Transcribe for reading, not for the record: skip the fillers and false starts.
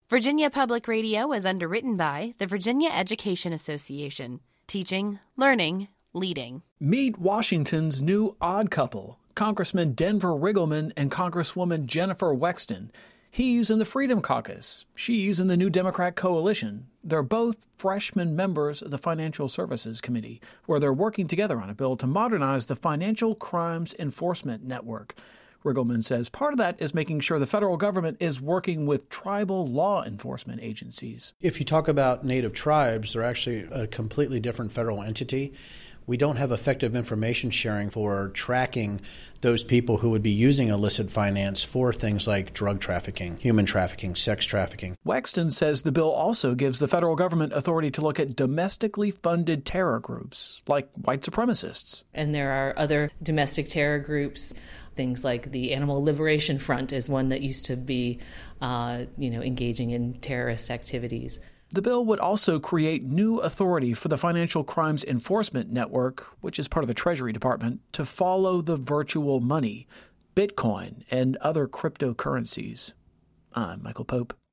Virginia Public Radio is underwritten by the Virginia Education Association. Teaching, learning, leading. Meet Washington's new odd couple, Congressman Denver Riggleman and Congresswoman Jennifer Wexton. He's in the Freedom Caucus. She's in the New Democrat Coalition. They're both freshman members of the Financial Services Committee, where they're working together on a bill to modernize the Financial Crimes Enforcement Network. Riggleman says part of that is making sure the federal government is working with tribal law enforcement agencies. If you talk about Native tribes, they're actually a completely different federal entity. We don't have effective information sharing for tracking those people who would be using illicit finance for things like drug trafficking, human trafficking, sex trafficking. Wexton says the bill also gives the federal government authority to look at domestically funded terror groups, like white supremacists. And there are other domestic terror groups. Things like the Animal Liberation Front is one that used to be, engaging in terrorist activities. The bill would also create new authority for the Financial Crimes Enforcement Network, which is part of the Treasury Department, to follow the virtual money, Bitcoin, and other cryptocurrencies. I'm Michael Pope.